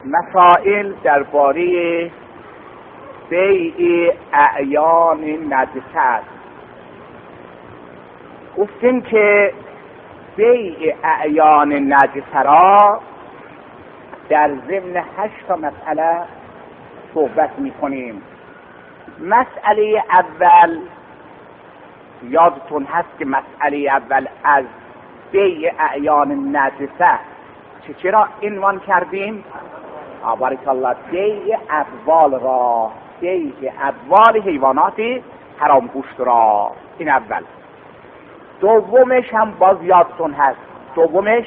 مسائل درباره بیع اعیان نجس است. گفتیم که بیع اعیان نجس را در ضمن 8 مسئله صحبت می‌کنیم. مسئله اول یادتون هست که مسئله اول از بیع اعیان نجسه چرا عنوان کردیم؟ بارک الله، بیع اموال را، بیع اموال حیوانات حرام گوشت را. این اول. دومش هم باز یادتون هست، دومش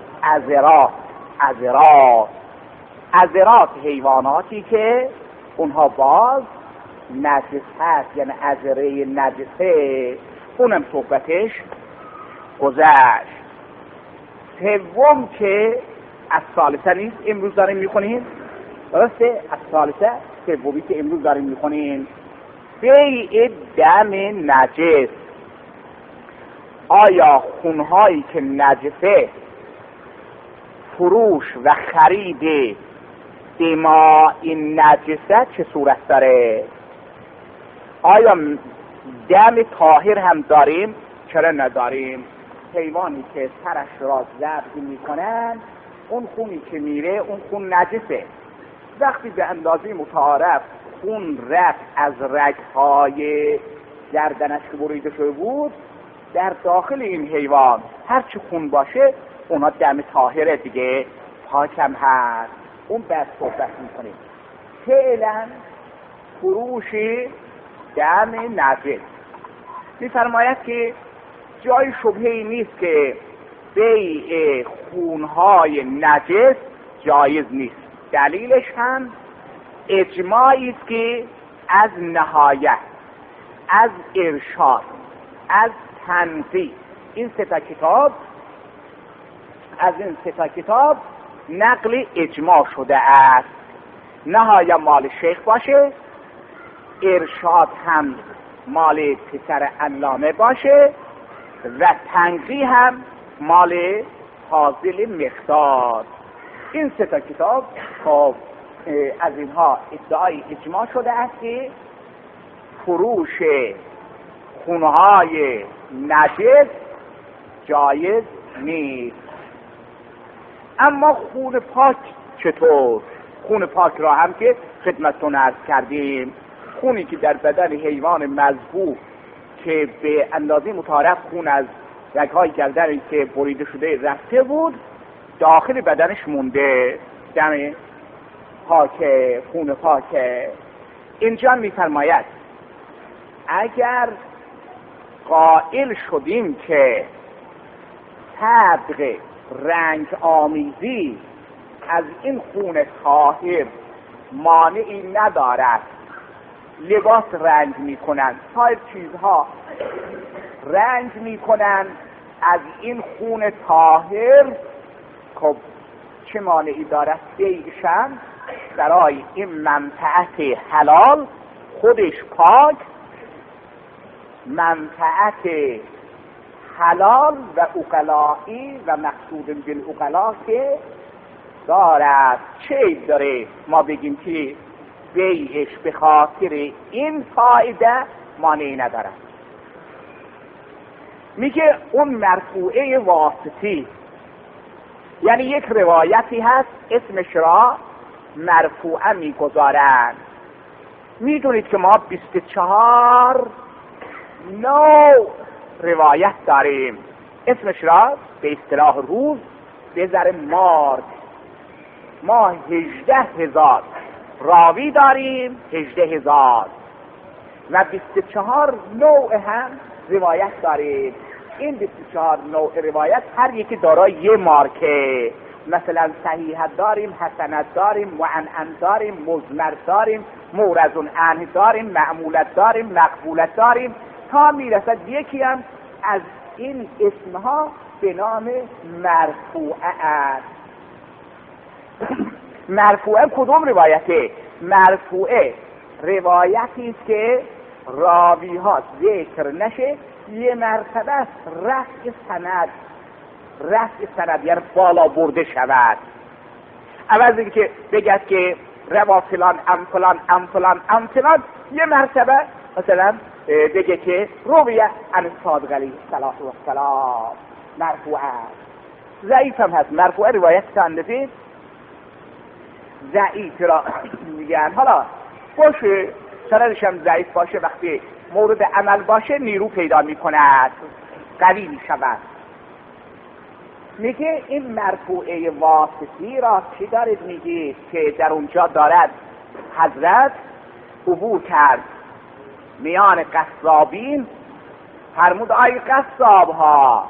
عذرات حیواناتی که اونها باز نجس هست، یعنی عذره نجسه، اونم صحبتش گذشت. سوم که از ثالثه نیست امروز داریم میخونیم، درسته؟ از ثالثه سومی که امروز داریم میخونیم بیع دم نجس. آیا خونهایی که نجسه فروش و خرید دماء این نجسه چه صورت داره؟ آیا دم طاهر هم داریم؟ چرا نداریم؟ حیوانی که سرش را ذبح میکنن، اون خونی که میره اون خون نجسه. وقتی به اندازه متعارف خون رفت از رگهای گردنش که بریده شده بود، در داخل این حیوان هر چه خون باشه اونا دم طاهره دیگه، پاکم هست. اون بعد صحبت میکنیم فعلا فروش دم نجس. میفرماید که جای شبهه‌ای نیست که بیع خونهای نجس جایز نیست. دلیلش هم اجماعی است که از نهایت، از ارشاد، از تنقیح، این سه تا کتاب نقل اجماع شده است. نهایت مال شیخ باشه، ارشاد هم مال پسر علامه باشه و تنقیح هم مال فاضل مقداد. این سه تا کتاب خب از اینها ادعای اجماع شده است که فروش خونهای نجس جایز نیست. اما خون پاک چطور؟ خون پاک را هم که خدمتتون عرض کردیم، خونی که در بدن حیوان مذبوح که به اندازه متعارف خون از رگ‌های گردنی که بریده شده رفته بود داخل بدنش مونده، دم پاکه، خون پاکه. اینجا میفرماید اگر قائل شدیم که طبق رنگ آمیزی از این خون طاهر مانعی ندارد، لباس رنگ میکنن، سایر چیزها رنگ میکنن از این خون طاهر، خب چه مانعی دارد؟ بیعشن برای این منفعت حلال، خودش پاک، منفعت حلال و عقلائی و مقصود بالعقلا که دارد. چه عیب داره ما بگیم که بیعش به خاطر این فایده مانعی ندارد؟ میگه اون مرفوعه واسطی، یعنی یک روایتی هست اسمش را مرفوعه میگذارند. میدونید که ما 24 نوع روایت داریم، اسمش را به اصطلاح روز بذاره مارک. ما 18,000 راوی داریم، 18,000 و 24 نوع هم روایت داریم. این 24 نوع روایت هر یکی دارای یه مارکه. مثلا صحیحت داریم، حسنت داریم، معنعن داریم، مضمر داریم، مورزون عنه داریم، معمولت داریم، مقبولت داریم، تا میرسد یکی هم از این اسمها به نام مرفوعه است. مرفوعه کدوم روایته؟ مرفوعه روایتی است که راوی ها ذکر نشه، یه مرتبه رفع سند یعنی بالا برده شود. عوض اینکه بگد که روا فلان ام فلان ام فلان ام فلان، یه مرتبه مثلا بگه که رویه عن صادق علیه السلام مرفوع است. ضعیف هم هست، مرفوع روایت تندفید ضعیف را میگن. حالا باشه سندش هم ضعیف باشه، وقتی مورد عمل باشه نیرو پیدا میکند، قوی میشود. میگه این مرفوعه واسطی را چی دارید میگید که در اونجا دارد حضرت عبور کرد میان قصابین، فرمود آی قصاب ها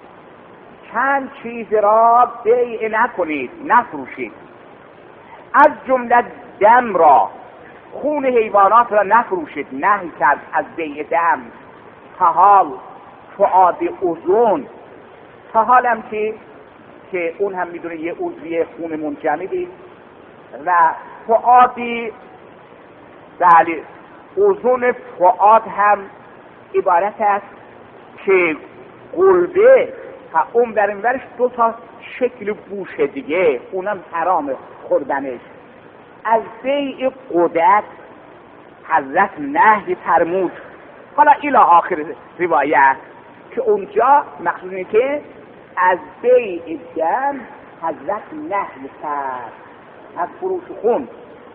چند چیز را بیع نکنید، نفروشید، از جمله دم را، خون حیوانات را نفروشید، نهی کرد از بیع دم. تحال فؤاد اذن، تحال هم که اون هم میدونه یه عضوی خون منجمدی، و فؤادی بله اذن فؤاد هم عبارت است که قلبه اون در این ورش دو تا شکل گوش دیگه، اونم حرام خوردنش. از بیع قدرت حضرت نهی فرمود. حالا الی آخر روایت که اونجا مقصود اینه که از بیع دم حضرت نهی کرد، از فروش خون.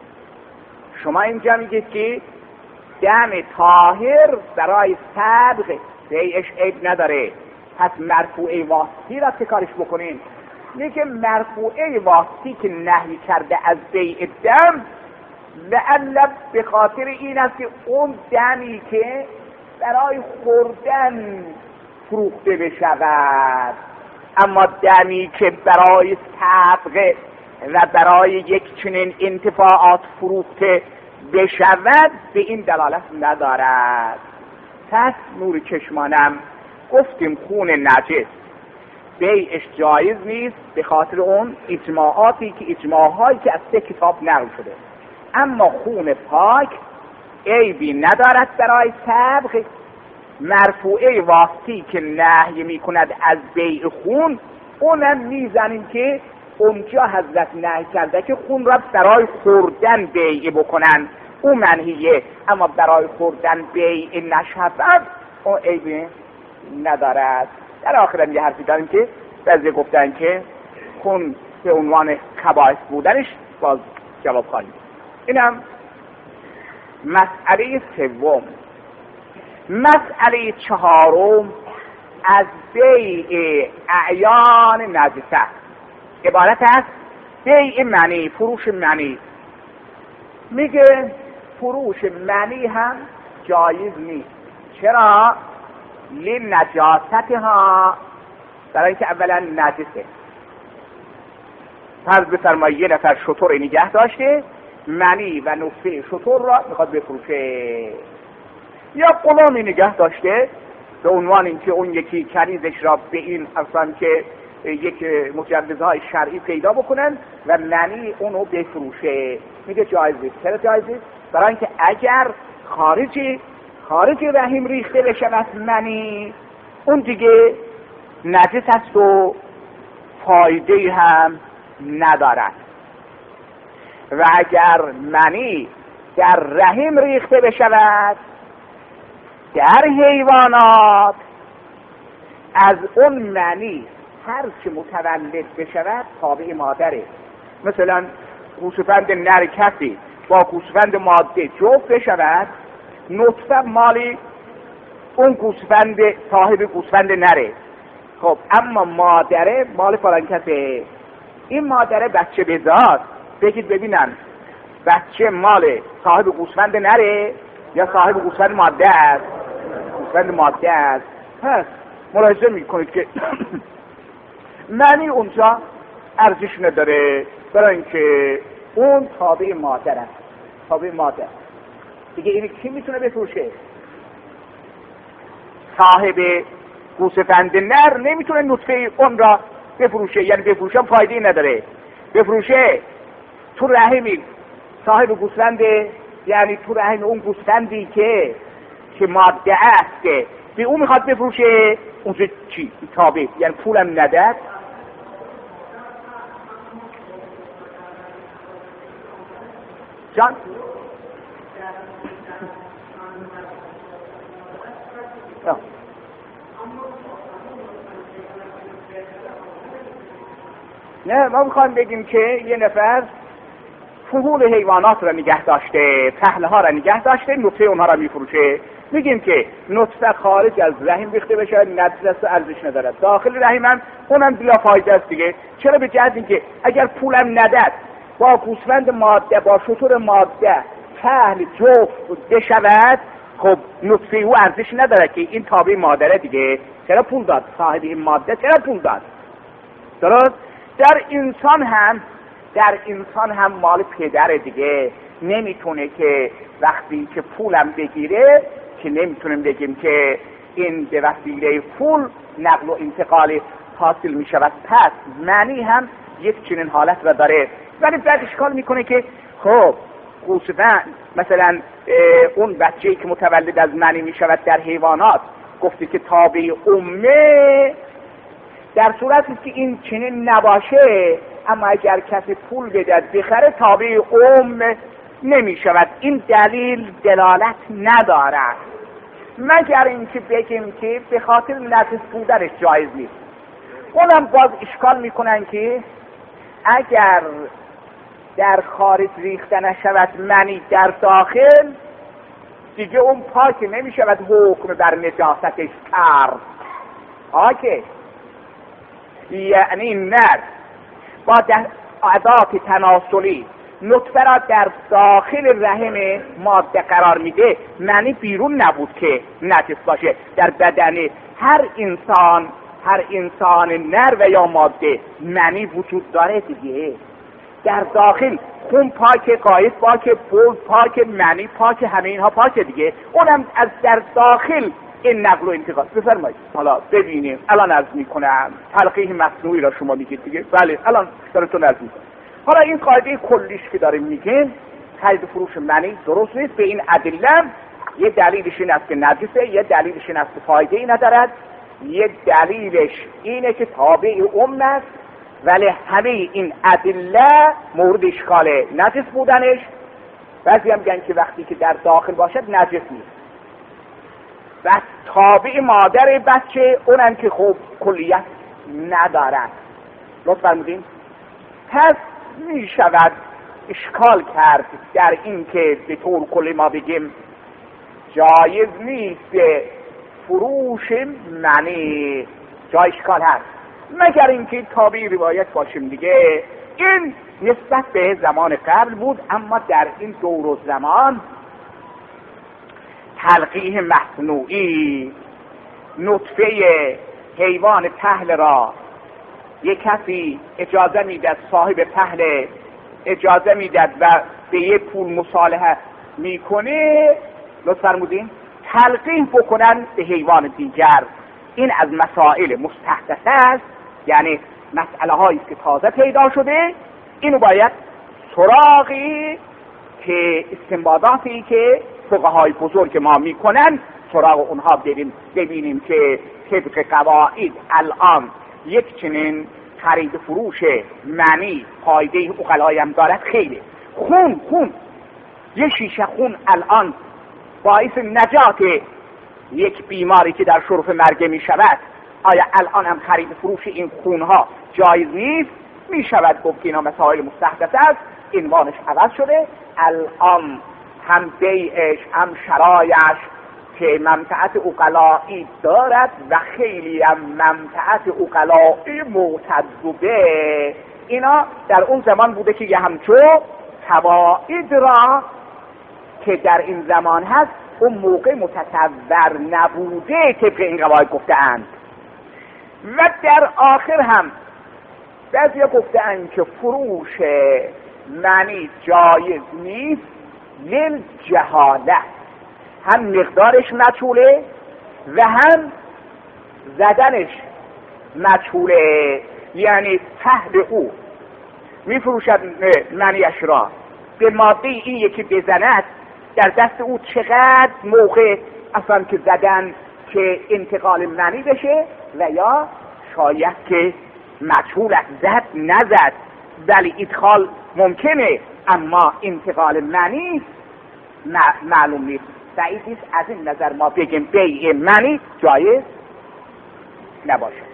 شما اینجا میگید که دم طاهر برای صدق بیعش عیب نداره، پس مرفوعه واسطی را تکارش بکنین. میگه مرفوعه واسطی که نهی کرده از بیع دم، لعل به خاطر این است که اون دمی که برای خوردن فروخته بشود، اما دمی که برای صدقه و برای یک چنین انتفاعات فروخته بشود به این دلالت ندارد. پس نور چشمانم گفتیم خون نجس بیعش جایز نیست به خاطر اون اجماعاتی که اجماعهایی که از 3 کتاب نقل شده، اما خون پاک عیبی ندارد برای صدق. مرفوعه واسطی که نهی میکند از بیع خون، اونم میزنیم که اونجا حضرت نهی کرده که خون را برای خوردن بیع بکنن، اون منهیه، اما برای خوردن بیع نشود اون عیبی ندارد. در آخرم یه حرفی داریم که بعضی گفتن که خون به عنوان خبائث بودنش باز جواب خواهیم. اینم مسئله سوم. مسئله چهارم از بیع اعیان نجسه عبارت است بیع منی، فروش منی. میگه فروش منی هم جایز نیست. چرا؟ لنجاستها، برای اینکه اولا نجسه. فرض بفرمایید یه نفر شتر نگه داشته، منی و نطفه شتر را میخواد بفروشه، یا غلامی نگه داشته به عنوان اینکه اون یکی کنیزش را به این اصلا که یک مجوزهای شرعی پیدا بکنن و منی اونو بفروشه. میگه جایزه. چرا جایزه؟ برای اینکه اگر خارج رحم ریخته بشود منی، اون دیگه نجس است و فایده هم ندارد. و اگر منی در رحم ریخته بشود در حیوانات، از اون منی هر چه متولد بشود تابع مادره. مثلا گوسفند نر کسی با گوسفند ماده جفت بشود، نطفه مالی اون گوسفند صاحب گوسفند نره. خب اما مادره مال فلان کسه. این مادره بچه بزاد، بگید ببینن بچه مال صاحب گوسفند نره یا صاحب گوسفند ماده است؟ گوسفند ماده است. پس ملاحظه میکنید که معنی اونجا ارزش نداره، برای اینکه اون تابع مادر است. تابع مادر دیگه اینو کی میتونه بفروشه؟ صاحب گوسفند نر نمیتونه نطفه اون را بفروشه، یعنی بفروشه فایده نداره. بفروشه تو رحمی صاحب گوسفند، یعنی تو رحم اون گوسفندی که ماده است که به اون میخواد بفروشه، اونجا چی؟ تابع، یعنی پولم نداد. جان نه، ما میخوایم بگیم که یه نفر فضول حیوانات را نگه داشته، پهله ها را نگه داشته، نطفه اونها را میفروشه. میگیم که نطفه خارج از رحم ریخته بشه، نجس ارزش نداره، داخل رحم هم اونم بلا فایده است دیگه. چرا؟ به جهت اینکه اگر پولم نداد با گوسفند ماده، با شتر ماده پهل جفت بشود، خب نطفه او ارزش نداره که این تابع مادره دیگه. چرا پول داد صاحب این ماده؟ چرا پول داد؟ درست؟ در انسان هم مال پدره دیگه. نمیتونه که وقتی که پولم بگیره که نمیتونیم بگیم که این به وسیله پول نقل و انتقال حاصل میشود. پس معنی هم یک چنین حالت را داره. ولی بعد اشکال میکنه که خب گوسفند مثلا اون بچه‌ای که متولد از منی میشود در حیوانات گفتی که تابع امه، در صورتی که این چنین نباشه، اما اگر کسی پول بدهد بخره تابع ام نمی شود. این دلیل دلالت ندارد، مگر اینکه بگیم که به خاطر نجس بودنش جایز نیست. اونم باز اشکال میکنن که اگر در خارج ریخته نشود منی در داخل، دیگه اون پاک نمی شود حکم بر نجاستش کرد. آکه یعنی نر با عادات تناسلی نطفه را در داخل رحم ماده قرار میده، معنی بیرون نبود که نجس باشه. در بدن هر انسان نر و یا ماده معنی وجود داره دیگه. در داخل خون پاک، قایت پاک، بول پاک، معنی پاک، همه اینها پاک دیگه. اونم از در داخل این نقل و انتقال. بفرمایید حالا ببینیم. الان عرض میکنم تلقیح مصنوعی را شما میگید دیگه. بله الان براتون عرض میکنم. حالا این قاعده کلیش که داریم میگیم، خرید فروش منی درست نیست. به این ادله یه دلیلش این است که نجسه، یه دلیلش این است که فایده ای ندارد، یه دلیلش اینه که تابع ام است. ولی همه این ادله مورد اشکال نجس بودنش. بعضی هم میگن که وقتی که در داخل باشد نجس نیست. و تابع مادر بچه اونم که خب کلیت ندارد. لطف فرمودین؟ پس می شود اشکال کرد در این که به طور کلی ما بگیم جایز نیست فروش منی، جای اشکال هست، مگر اینکه تابع روایت باشیم دیگه. این نسبت به زمان قبل بود، اما در این دور و زمان تلقیح مصنوعی نطفه حیوان پهل را یک کسی اجازه میداد، صاحب پهل اجازه میداد و به یه پول مصالحه میکنه، لطف فرمودین تلقیح بکنن به حیوان دیگر. این از مسائل مستحدثه است، یعنی مسئله هایی که تازه پیدا شده. اینو باید سراغی که استنباطاتی که فقهای بزرگ ما میکنن سراغ اونها ببینیم که طبق قواعد الان یک چنین خرید فروش معنی فایده عقلایی هم دارد. خیلی خون یک شیشه خون الان باعث نجات یک بیماری که در شرف مرگ می شود، آیا الان هم خرید فروش این خونها جایز نیست؟ می شود گفت که اینا مسائل مستحدث است. عنوانش عوض شده، الان هم بیعش هم شرایش که منفعت عقلائی دارد و خیلی هم منفعت عقلائی معتدده. اینا در اون زمان بوده که یه همچو قواعد را که در این زمان هست اون موقع متصور نبوده طبق این قواعد گفته‌اند. و در آخر هم بعضی گفته‌اند که فروش معنی جایز نیست للجهاله، هم مقدارش مجهوله و هم زدنش مجهوله. یعنی پهل او میفروشد معنیش را به ماده این یکی بزند، در دست او چقدر موقع اصلا که زدن که انتقال معنی بشه، و یا شاید که مجهول است، زد نزد ولی ادخال ممکنه، اما انتقال معنی معلوم نیست. بعید نیست از این نظر ما بگیم بیع معنی جایز نباشه.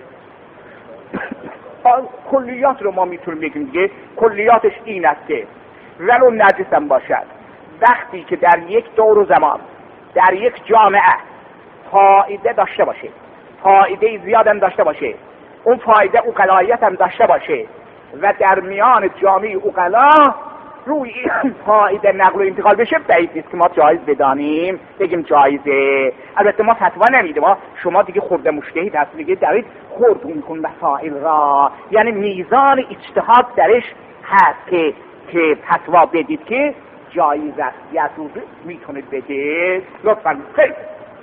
کلیات رو ما میتونیم بگیم دیگه. کلیاتش این است که ولو نجس هم باشد، وقتی که در یک دور زمان در یک جامعه فایده داشته باشه، فایده زیاد هم داشته باشه، اون فایده عقلاییت هم داشته باشه و در میان جامعه عقلا روی این فایده نقل و انتقال بشه، بعید نیست که ما جایز بدانیم بگیم جایزه. البته ما فتوا نمیده، ما شما دیگه خورده مجتهد هست دیگه، دارید خورد میکن مسائل را، یعنی میزان اجتهاد درش هست که فتوا بدید که جایز است یا دوزه میتونید بدید. لطفاً خیلی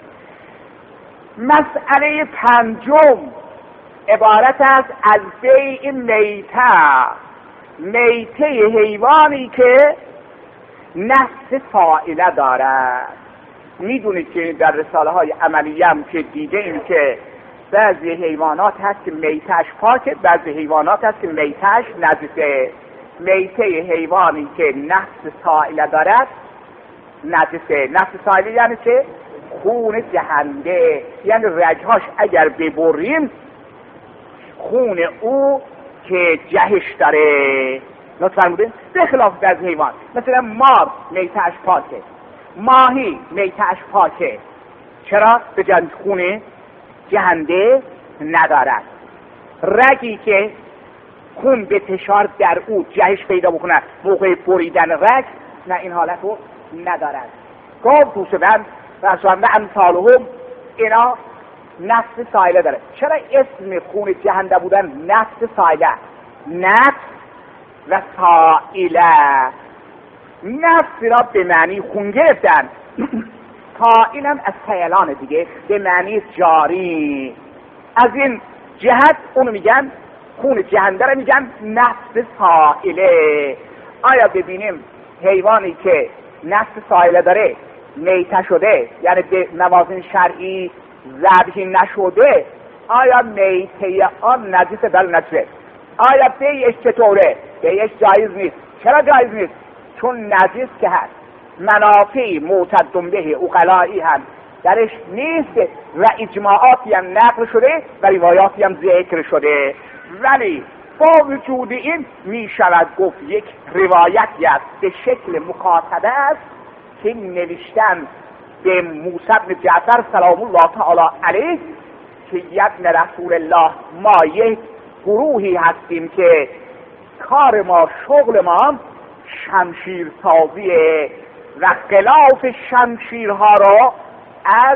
مسئله پنجم عبارت است از بیع میته حیوانی که نفس فاعله دارد. میدونید که در رساله های عملیه هم که دیده این که بعضی حیوانات هست که میتهش پاکه، بعضی حیوانات هست که میتهش نجسه. میته حیوانی که نفس فاعله دارد نجسه. نفس فاعله یعنی چه؟ خون جهنده، یعنی رگهاش اگر ببریم خون او که جهش داره. لطفاً بودین به خلاف از حیوان، مثلا مار میتهش پاکه، ماهی میتهش پاکه. چرا؟ به جنب خون جهنده ندارد. رگی که خون به تشار در او جهش پیدا بکنه موقع بریدن رگ، نه این حالت رو ندارد. گفت دوستان و امثالهم اینا نفس سایله داره. چرا اسم خون جهنده بودن نفس سایله؟ نفس و سایله، نفس را به معنی خون گرفتن، سایل هم از سیلان دیگه به معنی جاری. از این جهت اونو میگن خون جهنده را میگن نفس سایله. آیا ببینیم حیوانی که نفس سایله داره میته شده، یعنی به موازین شرعی ذبحی نشده، آیا میته آن نجسه؟ بل نجسه. آیا بیعش چطوره؟ بیعش جایز نیست. چرا جایز نیست؟ چون نجس که هست، منافعی معتد به عقلائی هم درش نیست و اجماعاتی هم نقل شده و روایاتی هم ذکر شده، ولی با وجود این می شود گفت یک روایتی است به شکل مخاطبه است که نوشتن به موسی بن جعفر سلام الله تعالی علیه که ابن رسول الله ما یک گروهی هستیم که کار ما شغل ما شمشیر سازیه و خلاف شمشیرها را از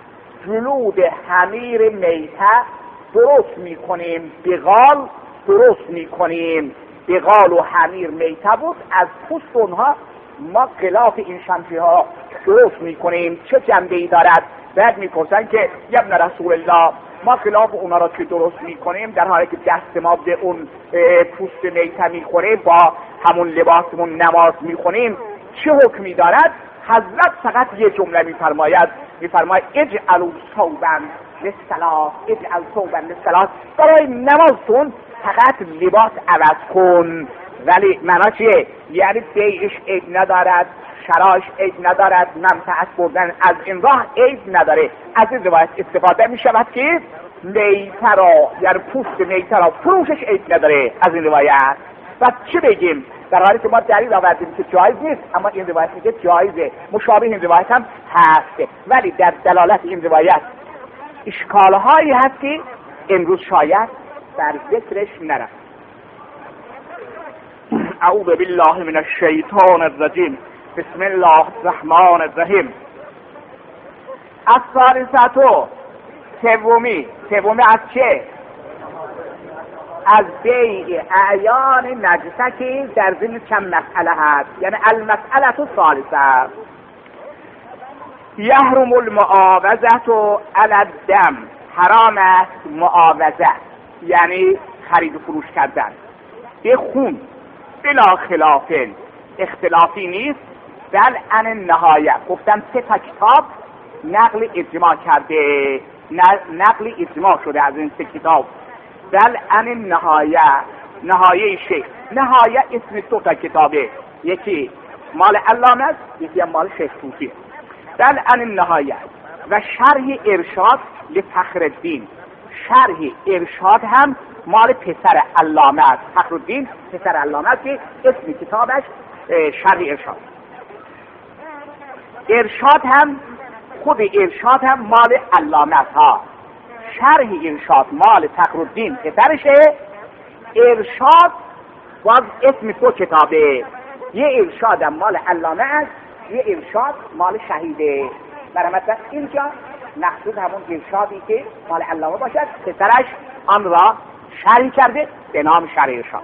جلود حمیر میته درست میکنیم، بغال درست میکنیم. بغال و حمیر میته بود، از پوست اونها ما خلاف این شمشیرها درست میکنیم. چه جنبه‌ای دارد؟ بعد میپرسن که ابن رسول الله ما خلاف اونا را که درست میکنیم در حالی که دست ما به اون پوست میته میخوره، با همون لباسمون نماز میخونیم، چه حکمی دارد؟ حضرت فقط یه جمله میفرماید اجعلوا ثوبا للصلاة، اجعل ثوبا للصلاة، برای نمازتون فقط لباس عوض کن. ولی معنا چیه؟ یعنی بیعش عیب ندارد، شراش عیب ندارد، منفعت بردن از این راه عیب نداره. از این روایت استفاده می شود که میته را، یعنی پوست میته را فروشش عیب نداره از این روایت. و چه بگیم؟ در حالی که ما دلیل آوردیم که جایز نیست، اما این روایت میگه جایزه. مشابه این روایت هم هست، ولی در دلالت این روایت اشکالهایی هست که امروز شاید در ذکرش نرفت. اعوذ بالله من الشیطان الرجیم، بسم الله الرحمن الرحیم. الثالثه، سومی از چه؟ از بیع اعیان نجسه که در ضمن چند مسئله هست، یعنی المسئله الثالثه. یحرم المعاوضه علی الدم، حرام است معاوضه یعنی خرید و فروش کردن به خون، بلا خلاف، اختلافی نیست. بل عن النهایه، گفتم 3 تا کتاب نقل اجماع کرده، نقل اجماع شده از این 3 کتاب. بل عن النهایه، نهایه شیخ، نهایه اسم 2 تا کتابه، یکی مال علامه است، یکی هم مال شیخ طوسی. در ان النهایه و شرح ارشاد لفخرالدین، شرح ارشاد هم مال پسر علامه است، فخرالدین پسر علامه است که اسم کتابش شرح ارشاد. ارشاد هم خود ارشاد هم مال علامه است ها. شرح ارشاد مال فخرالدین پسرشه. ارشاد باز اسم دو کتابه، یه ارشاد هم مال علامه است، یه ارشاد مال شهیده. برای مثلا اینجا مقصود همون ارشادی که مال علامه باشد، پسرش آن را شرح کرده به نام شرح ارشاد.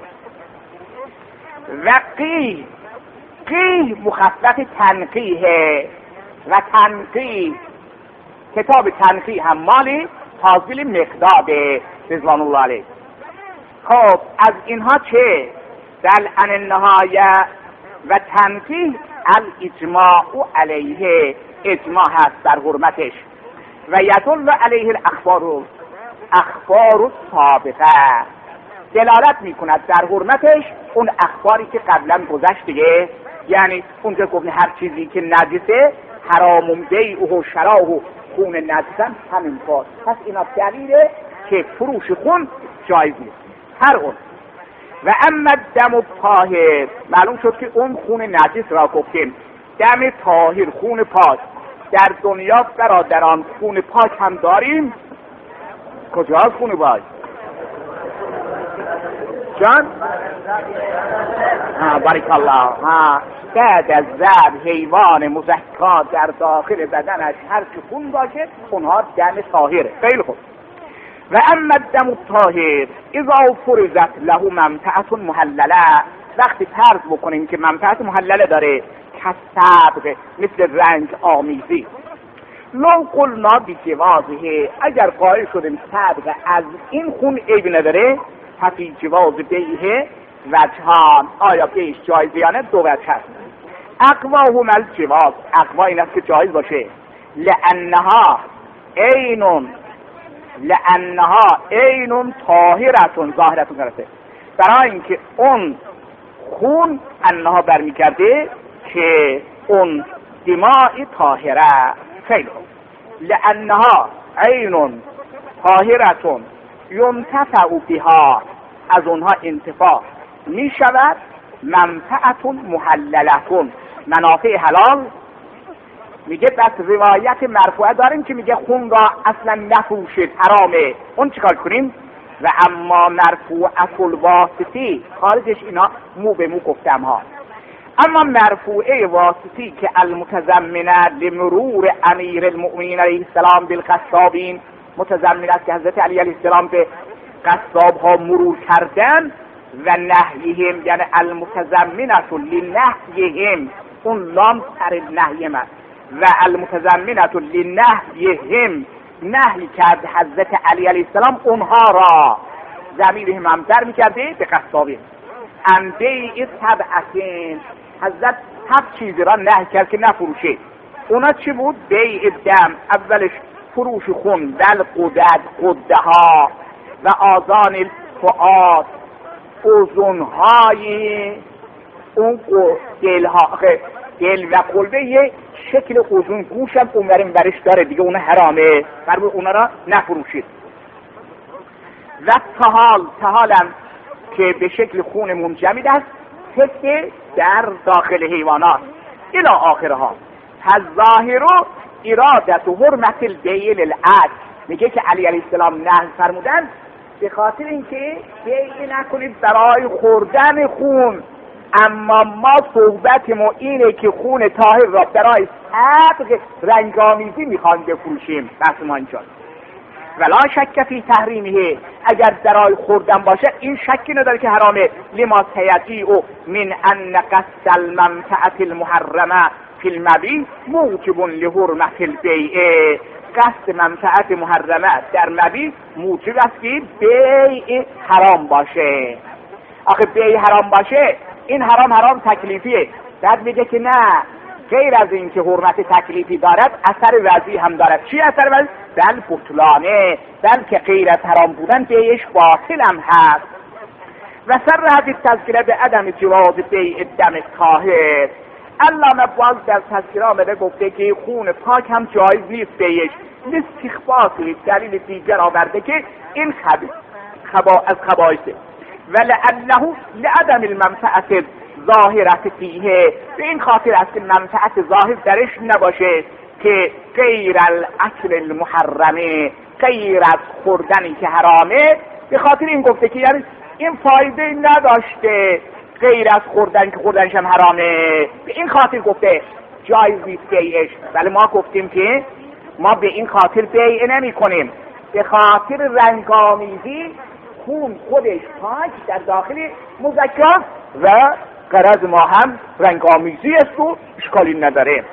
و قیه مخفف تنقیه و تنقیه، کتاب تنقیه هم مال فاضل مقداد رضوان الله علیه. خب از اینها چه؟ در ان النهایه و تنقیه الاجماع علیه، اجماع هست در حرمتش. و یدل علیه الاخبار السابقه، دلالت میکند در حرمتش اون اخباری که قبلا گذشت دیگه. یعنی اونجا گفت هر چیزی که نجسه حرام بیعه و شراه و خون نجسن همین کار. پس اینا دلیله که فروش خون جایز نیست هر اون. و اما دم طاهر، معلوم شد که اون خون نجس را گفتیم دم طاهر، خون پاک. در دنیا برادران خون پاک هم داریم. کجا خون پاک؟ جان؟ بارک الله. بعد از ذبح حیوان مزکا در داخل بدنش هر چی خون باشه اونها دم طاهره. خیلی خوب. و اما الدم الطاهر اذا فرضت له منفعه محلله، وقتی فرض بکنیم که منفعت محلله داره، کسبق مثل رنج آمیزی. لو قلنا بجوازه، اگر قائل شدیم سبق از این خون عیب نداره، ففی جواز بیعه وجهان، آیا بیعش جایز یا نه؟ دو وجه هست. اقواهم الجواز، اقوا این است که جایز باشه. لانها عین طاهرتون، ظاهرتون کرده، برای اینکه اون خون انها برمیگرده که اون دماء طاهره. خیلی خوب. لانها عین طاهرتون ینتفع بها، از اونها انتفاع می شود. منفعتون محللتون، منافع حلال. میگه بس روایت مرفوعه داریم که میگه خون را اصلا نفروشید، حرامه. اون چیکار کنیم؟ و اما مرفوعه الواسطی، خارجش اینا مو به مو گفتم ها. اما مرفوعه واسطی که المتضمنه لمرور امیر المؤمنین علیه السلام بالقصابین، متضمن است که حضرت علی علیه السلام به قصاب ها مرور کردن. و نهیهم یعنی المتضمنه لنهیهم، اون لام سر نهیم است. و المتضمنه لنهیهم، نهی کرد حضرت علی علیه السلام اونها را، ضمیر هم در میکرده به قصابین. بیع سبعتین، حضرت 7 چیزی را نهی کرد که نفروشه. اونا چی بود؟ بیع دم، اولش فروش خون، دل قده ها و آذان الفؤاد، اذنهای اون دل و قلبه یه شکل اذن گوش هم اونورین برش داره دیگه، اون حرامه، برای اونا را نفروشید. و تحال هم که به شکل خون منجمد است، حس در داخل حیوانات الی آخرها. فالظاهر ارادت حرمت البیع للعد، میگه که علی علیه السلام نهی فرمودن به خاطر اینکه بیع نکنید برای خوردن خون. اما ما صحبت ما اینه که خون طاهر را برای سبق رنگامیزی میخوان بفروشیم. بس ما اینجا ولا شک فی تحریمه، اگر برای خوردن باشه این شکی نداره که حرامه. لما سیدی و من ان قصد المنفعه المحرمه فی المبیع موجب لحرمت البیع، قصد منفعت محرمه در مبیع موجب است که بیع حرام باشه. آخه بیع حرام باشه، این حرام تکلیفیه. بعد میگه که نه، غیر از این که حرمت تکلیفی دارد اثر وضعی هم دارد. چی اثر وضعی؟ بل بطلانه، بلکه غیر از حرام بودن بیعش باطل هم هست. و سر هذه تذکره به عدم جواز بیع الدم الطاهر. علامه باز در تذکره آمده گفته که خون پاک هم جایز نیست بیعش، استخباطی دلیل دیگر آورده که این از خبائثه ولعله لعدم المنفعت ظاهرت فیه، به این خاطر است که منفعت ظاهر درش نباشه که غیر الاکل المحرمه، غیر از خوردنی که حرامه. به خاطر این گفته که یعنی این فایده نداشته غیر از خوردن که خوردنش هم حرامه، به این خاطر گفته جایز نیست بیعش. ولی ما گفتیم که ما به این خاطر بیع نمی کنیم، به خاطر رنگامیزی خون خودش پاک در داخل مزکا و غرض ما هم رنگامیزی است و اشکالی نداره.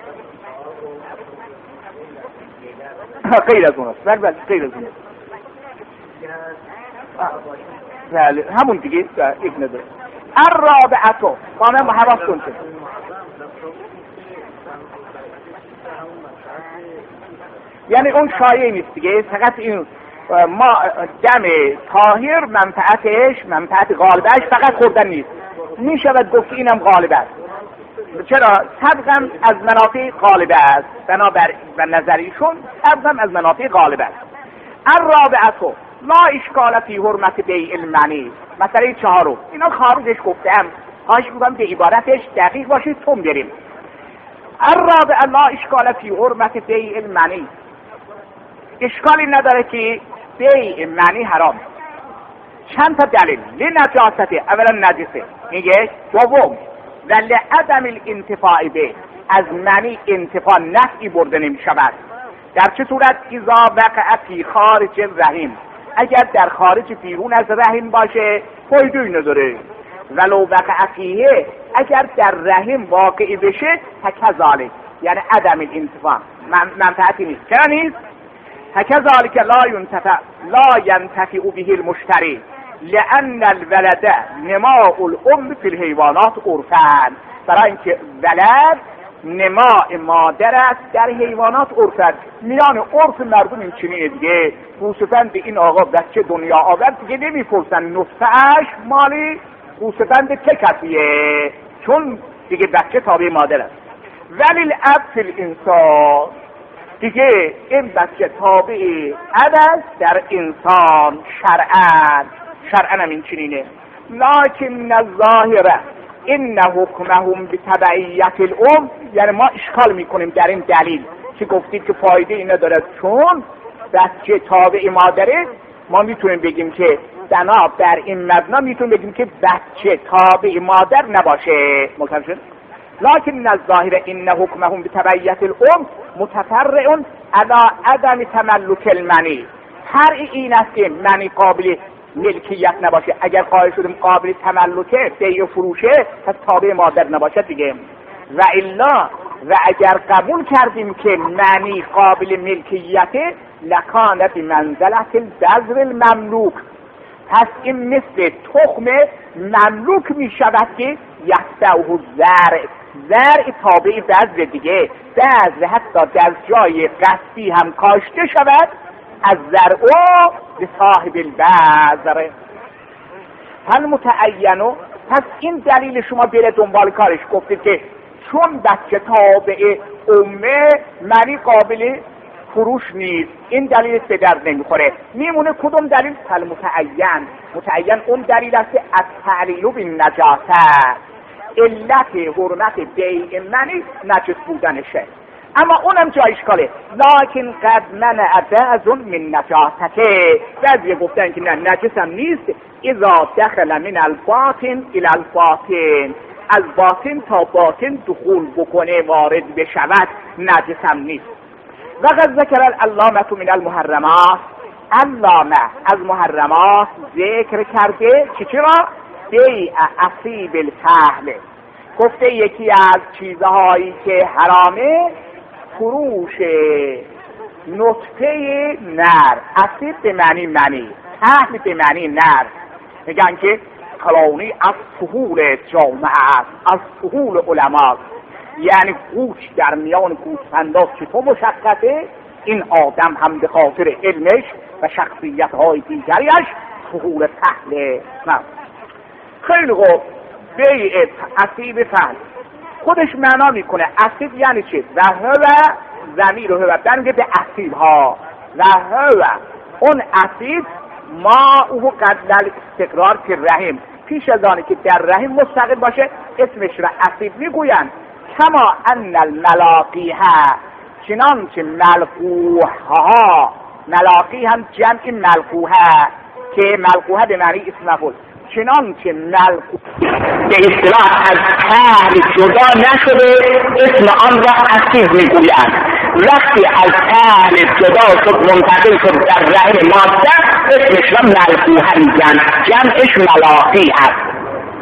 غیر از اون است، بله غیر از اون است، بله همون دیگه یک نداره. الرابعه قامه حواس کن شد، یعنی اون شایع نیست دیگه، فقط این ما دم طاهر منفعت غالبش فقط خوردن نیست، می شود گفت اینم غالب است. چرا؟ طبقا از منافع غالب است، بنابر و نظریشون طبقا از منافع غالب است. الرابعه لا اشکال فی حرمت بیع المنی. مسئله چهارم اینا خارجش گفتم، خواهش میکنم به عبارتش دقیق باشید تون بریم. الرابعه لا اشکال فی حرمت بیع المنی، اشکالی نداره که بیع منی حرام. چند تا دلیل. لنجاسته، اولا نجسه میگه، دوم و لعدم الانتفاع به، از منی انتفاع نفعی برده نمی شود. در چه صورت؟ اذا وقع فی خارج الرحم، اگر در خارج بیرون از رحم باشه فایده‌ای نداره. ولو وقع فیه، اگر در رحم واقع بشه فکذالک، یعنی عدم الانتفاع، منفعتی نیست. چرا نیست؟ فکذالک لا ینتفع به المشتری لأن الولد نماء الام فی الحیوانات عرفاً، برای اینکه ولد نماء مادر است در حیوانات عرفاً. میان عرف مردم این چنینه دیگه، گوسفند این آقا بچه دنیا آورد دیگه نمیپرسن نطفه‌اش مالی گوسفند چه کسیه، چون دیگه بچه تابع مادر است. ولی الاب فی الانسان، دیگه این بچه تابع اب است در انسان شرعاً هم این چنینه. لکن الظاهره این حکمهم بتبعیت الام، یعنی ما اشکال میکنیم در این دلیل که گفتید که فایده این نداره چون بچه تابع مادره، ما میتونیم بگیم که بنا بر این مبنا میتونیم بگیم که بچه تابع مادر نباشه. متوجه؟ لکن الظاهر این حکمهم بتبعیت الام متفرع علی عدم تملک المنی. فرع این است که منی قابل ملکیت نباشه. اگر قائل شدیم قابل تملکه، بیع و فروشه، پس تابع مادر نباشه دیگه. و الا، و اگر قبول کردیم که منی قابل ملکیت، لکان بمنزلت البذر المملوک، پس این مثل تخم مملوک می شود که یفتعه زرع تابع بذر دیگه، بذر حتی در جای قصدی هم کاشته شود از زرع به صاحب البذر. هل متعینو، پس این دلیل شما بره دنبال کارش. گفتید که چون بچه تابع امه منی قابل فروش نیست، این دلیل به درد نمیخوره. میمونه کدوم دلیل؟ هل متعین اون دلیل است که التعلیل بالنجاسه، علت حرمت بیع منی نجس بودنشه. اما اونم جای اشکاله. لکن قد منع بعض من نجاسته، بعضی گفتن که نه نجسم نیست، اذا دخل من الباطن الى الباطن، از باطن تا باطن دخول بکنه، وارد بشود، نجسم نیست. وقد ذکر العلامه من المحرمات، علامه از محرمات ذکر کرده چرا؟ بیع اصیب الفحل، گفته یکی از چیزهایی که حرامه فروش نطفه نر. اصیب به معنی منی، فحل به معنی نر. میگن که کلونی از فحول جامعه است، از فحول علما، یعنی گوش در میان گوسفندان که تو مشخصه، این آدم هم به خاطر علمش و شخصیت های دیگریش فحول فحله. خیلی خوب. بیع اسید فعل خودش معنا میکنه اسید یعنی چی؟ و هو ضمیر هو برمیگه به اسید ها. و هو اون اسید ما او قبل استقرار که رحم، پیش از آنه که در رحم مستقر باشه اسمش را اسید میگویند. کما ان الملاقیها، چنانچه ملقوها، ملاقی هم جمع ملقوها که ملقوها به معنی اسم مفعول، چنانچه ملقوه به اصطلاح از تهل جدا نشده اسم آن را اسید میگویند. وقتی از تهل جدا شد منتقل شد در رحم مادر اسمش را ملقوها میگن، جمعش ملاقی است.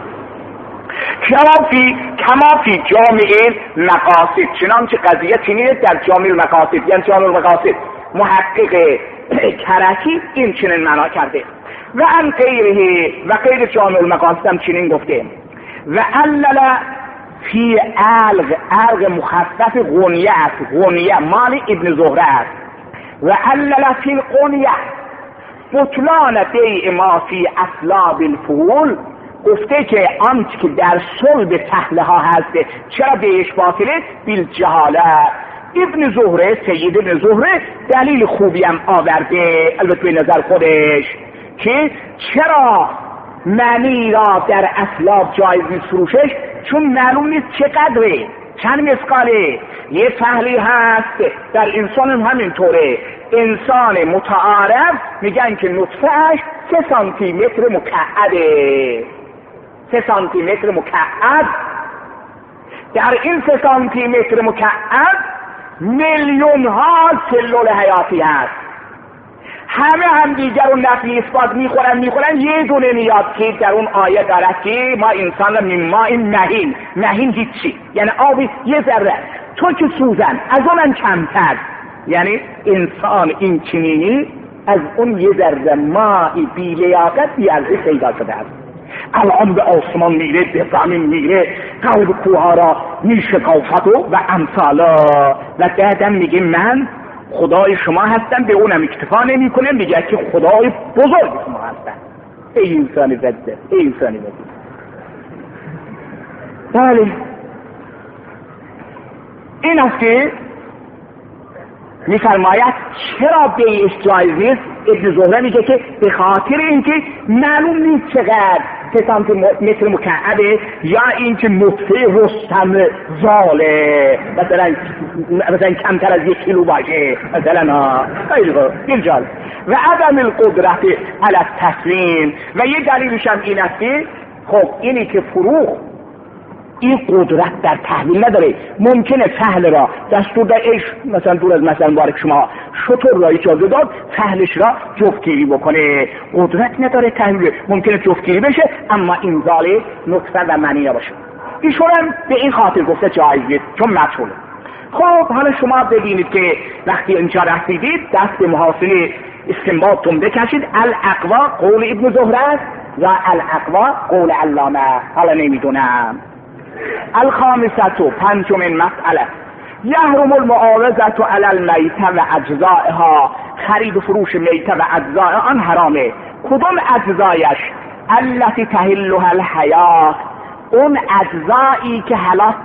کما فی جامع مقاصد، چنانچه قضیه چنینه در جامع المقاصد، یعنی جامع المقاصد محقق کرکی این چنین معنا کرده. و ان غیره و غیر جامع المقاصد هم چنین گفته. و علل فی علق مخفف غنیه است، غنیه مال ابن زهره است. و علل فی الغنیه بطلان بیع ما فی اصلاب الفول، گفته که آنچه که در صلب تهله ها هست چرا بیعش باطله؟ بالجهاله. ابن زهره، سید ابن زهره دلیل خوبی هم آورده البته به نظر خودش که چرا معنی را در اصلاب جایز نیست فروشش، چون معلوم نیست چقدره، چند مسقاله. یه فهلی هست در انسان هم همینطوره، انسان متعارف میگن که نطفهش 3 سانتیمتر مکعده، 3 سانتیمتر مکعب. در این 3 سانتیمتر مکعب میلیون ها سلول حیاتی هست، همه دیگر رو نفی اثبات میخورن. یه دونه میاد که در اون آیه داره که ما انسان را من ماء مهین هیچی، یعنی آبی یه ذره، تو که سوزن از اونم کمتر، یعنی انسان این چنینی از اون یه ذره ماء بی لیاقت بی ارزش پیدا شده است. الان به آسمان میره، به زمین میره، قلب کوها را میشکافت و امثالا. و بعدم میگه من خدای شما هستم، به اونم اکتفا نمیکنه، میگه که خدای بزرگ شما هستم. ای انسان بده، ای انسان بده. بله این است که میفرماید چرا بیعش جایز نیست. ابن زهره میگه که به خاطر اینکه معلوم نیست چقدر 3 سانتیمتر مکعبه، یا اینکه نطفه رستم زاله مثلا کمتر از 1 کیلو باشه مثلا. خیلی جالب. و عدم القدرت علی التسلیم، و یه دلیلش هم این است که خب اینی که فروخ این قدرت در تحویل نداره. ممکنه فحل را دستور در عشق مثلا دور از مثلا بارک شما شطور را اجازه داد فحلش را جفتگیری بکنه، قدرت نداره تحویل، ممکنه جفتگیری بشه اما انزال نطفه و منی نباشه. ایشون هم به این خاطر گفته جایزه چون مجهوله. خب حالا شما ببینید که وقتی اینجا رسیدید دست محاصله استنباطتون بکشید. الاقوا قول ابن زهره است و الاقوا قول علامه. حالا نمیدونم. الخامسة پنجمین مسئله یحرم المعاوضة علی المیتة و اجزائها، خرید و فروش میته و اجزاء آن حرامه. کدوم اجزایش؟ التي تحلها الحیات، اون اجزایی که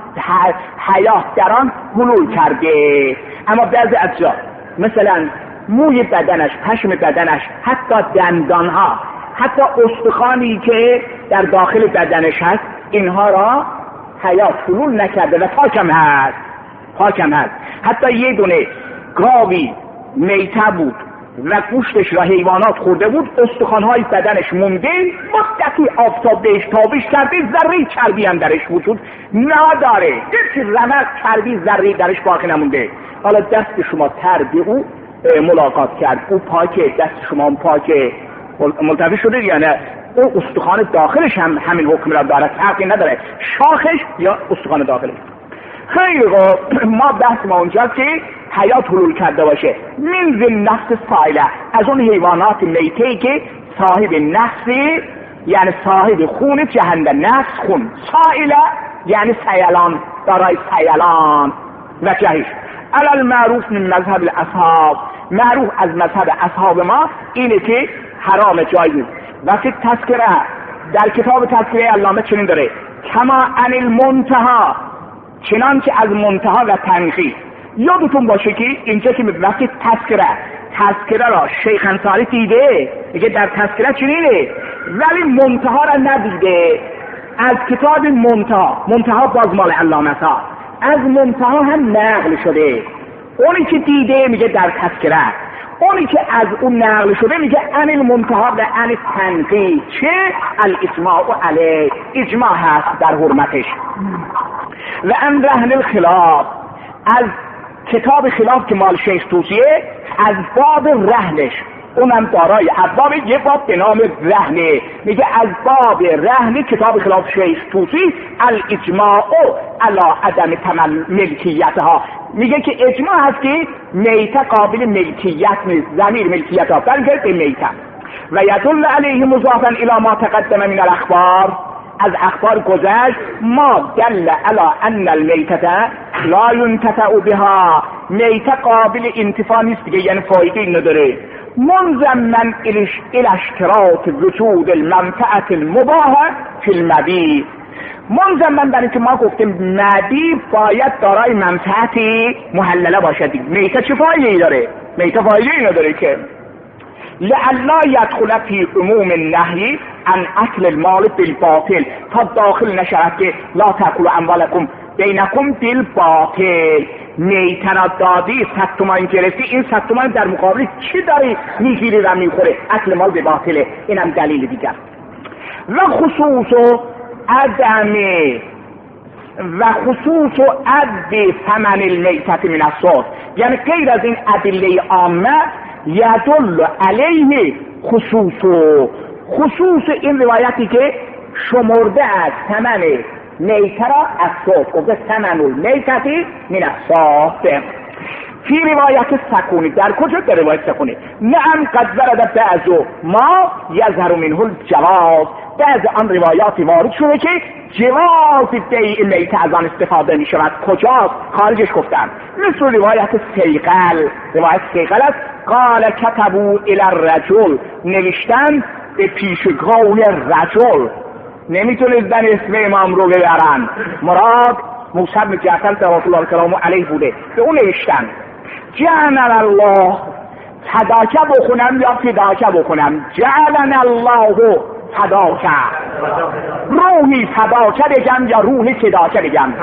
حیات در آن حلول کرده. اما بعضی اجزا مثلا موی بدنش، پشم بدنش، حتی دندانها، حتی استخوانی که در داخل بدنش هست، اینها را حیات حلول نکرده و پاکم هست. حتی یه دونه گاوی میته بود و گوشتش را حیوانات خورده بود، استخوان‌های بدنش مونده، مدتی آفتاب بهش تابش کرده، ذره چربی هم درش وجود نداره، هیچ رمق چربی ذره درش باقی نمونده. حالا دست شما تر به او ملاقات کرد، او پاکه، دست شما هم پاکه، ملتفی شده یا نه؟ اون استخوان داخلش هم همین حکم را داره، فرقی نداره شاخش یا استخوان داخلش. خیلی ما بحث ما اونجاست که حیات حلول کرده باشه. من ذی نفس سائله، از اون حیوانات میته‌ای که صاحب نفس یعنی صاحب خون جهنده، نفس خون، سائله یعنی سیلان، دارای سیلان و جهش. علی المعروف من مذهب الاصحاب، معروف از مذهب اصحاب ما اینه که حرام جایز. وقتی تذکره در کتاب تذکره علامه چنین داره: کما عن المنتهی، چنان که از منتها و تنقیح. یادتون باشه که اینجا که وقتی تذکره را شیخ انصاری دیده، میگه در تذکره چنینه، ولی منتها را ندیده. از کتاب منتها باز مال علامه ها، از منتها هم نقل شده. اونی که دیده میگه در تذکره، اونی که از اون نقل شده میگه عن المنتها و عن تنقیح. چه؟ الاجماع علیه، اجماع هست در حرمتش. و عن رهن الخلاف، از کتاب خلاف که مال شیخ طوسیه، از باب رهنش، اونم دارای ابواب، یه باب به نام رهنه، میگه از باب رهن کتاب خلاف شیخ طوسی الاجماع علی عدم ملکیتها، میگه که اجماع هست که میته قابل ملکیت نیست، ضمیر ملکیت ها برگرد به میته. و یدل علیه مضافا الی ما تقدم من الاخبار، از اخبار گذشت ما دل علی ان المیتة لا ينتفع بها، میته قابل انتفاع نیست دیگه، یعنی فایده نداره. منضمن الى اشتراط وجود المنفعه المباحه فی المبیع، منضمن برای که ما گفتیم مبیع باید دارای منفعتی محلله باشد. میته چه فایده‌ای داره؟ میته فایده‌ای نداره که. لئلا يدخل فی عموم النهی عن اکل المال بالباطل، تا داخل نشود که لا تاکلوا اموالکم بینکم بالباطل. میته را دادی، 100 تومان گرفتی، این 100 تومان در مقابل چی داری میگیری و میخوره؟ اکل مال به باطله. اینم دلیل دیگر. و خصوص عد ثمن المیتة من الصوت، یعنی غیر از این ادله عامه یدل علیه خصوص این روایتی که شمرده از ثمن میته را از صوت، گفته ثمن المیتة من الصوت. فی روایت سکونی، در کجا؟ در روایت سکونی. نعم قد ورد بعض ما یظهر منه الجواز، بعض آن روایاتی وارد شده که جواز بیع میته از آن استفاده می شود. کجاست؟ خارجش گفتم. مثل روایت سیقل، روایت سیقل است: قال كتبوا الى الرجل، نوشتن به پیشگاه رجل، نمیتونید بن اسم امام رو ببرن، مراد موسی بن جعفر صلوات الله کلامه علیه بوده، به اون نوشتن جعلنا الله فداک بخونم یا فداک بخونم؟ جعلنا الله فداک، روحی فداک بگم یا روحی فداک بگم؟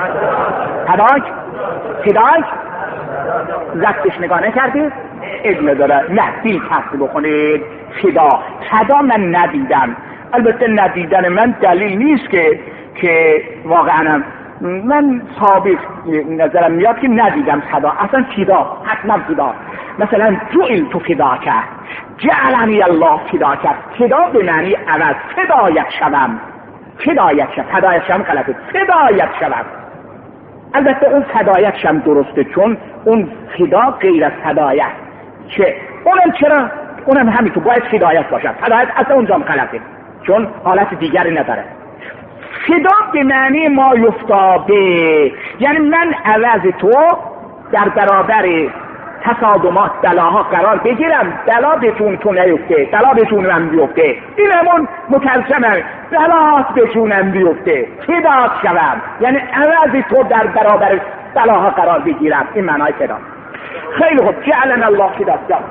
فداک زدش نگاه نکردید؟ ادنه داره، نه دیل کسی بخونید. فدا من ندیدم، البته ندیدن من دلیل نیست که واقعا من ثابت نظرم میاد که ندیدم فدا، اصلا فدا، حتما فدا. مثلا جعل تو فدا کرد، جعلنی الله فدا کرد، فدا به معنی عوض، فدایت شوم غلطه، فدایت شوم. البته اون فدایت شم درسته، چون اون فدا غیر از فدایت، چه اونم چرا؟ اونم همینطور باید فدایت باشد، فدایت اصلا اونجا غلطه چون حالت دیگری نداره. فدا به معنی ما یفتا به، یعنی من عوض تو در برابر تصادمات بلاها قرار بگیرم، بلا بتون تو نیفته، بلا بتون من بیفته، این همون مترجمه، بلا بتونم بیفته، فدات شوم، یعنی عوض تو در برابر بلاها قرار بگیرم، این معنای فدا. خیلی خوب، جعلنا الله فدات شوم،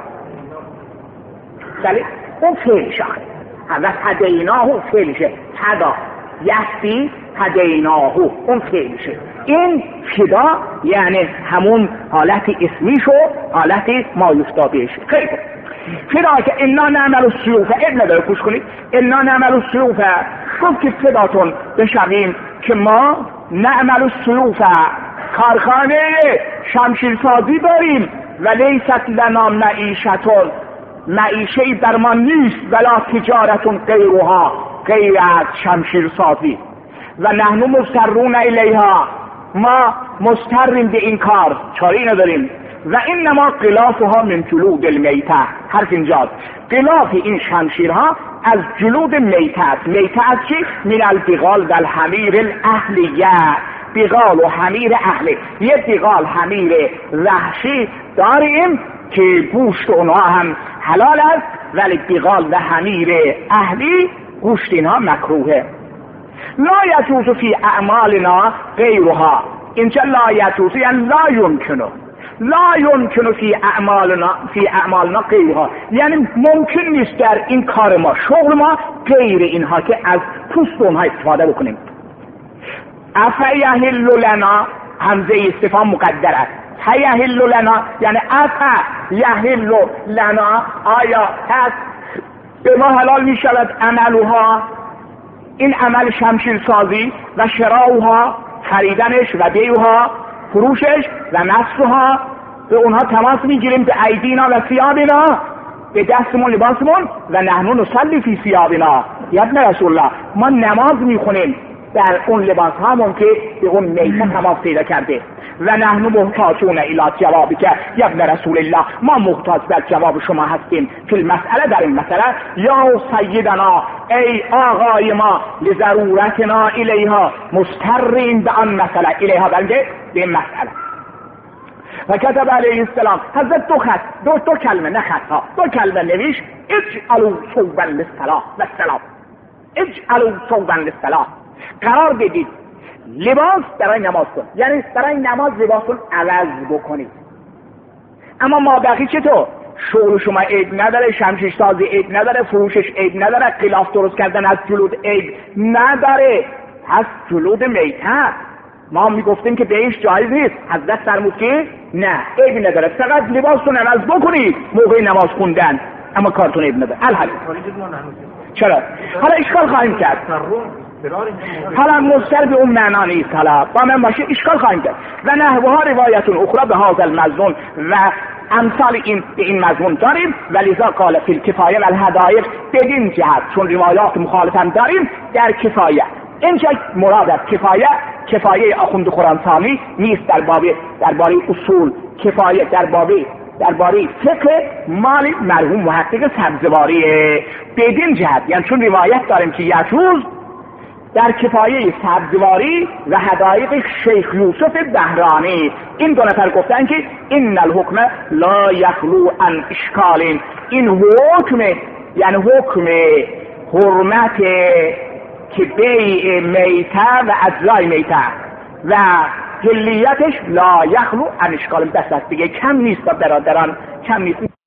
ولی اون فعل شاخه و هدیناه فعلشه، هدا یستی هدیناه اون فعلشه. این فدا یعنی همون حالت اسمیش و حالت مایفتابهش. خیلی خوب، فدا که انا نعمل السیوف، ابن داره کش کنید، انا نعمل السیوف، گفت که فداتون بشویم که ما نعمل السیوف، کارخانه شمشیرسازی داریم، و لیست لنا معیشتون، معیشه‌ای در ما نیست، ولا تجارتون غیرها، غیر از شمشیرسازی، و نحن مضطرون الیها، ما مضطریم به این کار، چاری نداریم. و انما غلافها من جلود المیته، حرف اینجاست، غلاف این شمشیرها از جلود میته است. میته از چی؟ من البغال و الحمیر الاهلیه، بغال و حمیر اهلی. یه بغال حمیر وحشی داریم که گوشت اونها هم حلال است، ولی بغال و حمیر اهلی گوشت اینها مکروهه. لا یجوز فی اعمالنا غیرها، اینجا لا یجوز یعنی لا یمکنه، لا یمکنه فی اعمالنا غیرها، یعنی ممکن نیست در این کار ما، شغل ما، غیر اینها که از پوست اونها استفاده بکنیم. افیحل لنا، همزه استفهام مقدر است. هیحل لنا یعنی افیحل لنا، آیا هست به ما حلال می شود عملها، این عمل شمشیر سازی و شراؤها، خریدنش و بیعها، فروشش و نصرها، به اونها تماس میگیریم به ایدینا و ثیابنا، به دستمون لباسمون، و نحن نصلی فی ثیابنا، یادن رسول الله ما نماز میخونیم در اون لباس هامون که به اون میته تماس پیدا کرده. و نحن محتاجون الی جوابک یابن رسول الله، ما محتاج به جواب شما هستیم فی المسئله، در این مسئله. یا سیدنا، ای آقای ما، لضرورتنا الیها، مضطرین به آن مسئله، الیها بلکه به این مسئله. و کتب علیه السلام، حضرت دو کلمه نه خطا، دو کلمه نویش، اجعلوا ثوبا للصلاة و السلام، اجعلوا ثوبا للصلاة، قرار بدید لباس برای نماز کن، یعنی برای نماز لباسون عوض بکنید. اما ما بقیه چطور؟ شغل شما عیب نداره، شمشیر سازی عیب نداره، فروشش عیب نداره، غلاف درست کردن از جلود عیب نداره، از جلود میته ما میگفتیم که بهش جایز نیست، حضرت فرمود که نه عیب نداره، فقط لباسون عوض بکنید موقع نماز خوندن، اما کارتون عیب نداره. الحال چرا؟ حالا اشکال خواهیم کرد، حالا مستر به اون معنا نیست، حالا با من باشه اشکال خواهیم کرد. و نحوها روایتون اخرى به هذا المضمون، و امثال این به این مضمون داریم. ولذا قال فی الکفایه و الهدایق، بدین جهت چون روایات مخالف هم داریم در کفایه. اینجا مراد از کفایه آخوند خراسانی نیست، درباره اصول کفایه، درباره فقه مال مرحوم محقق سبزواریه. بدین جهت یعنی چون روایت داریم که یجوز در کفایه سبزواری و حدایق شیخ یوسف بهرانی، این دو نفر گفتن که این الحکم لا یخلو عن اشکال، این حکم یعنی حکم حرمت که بیع میته و اجزای میته و جلیتش لا یخلو عن اشکال، دست دیگه کم نیست برادران، کم نیست.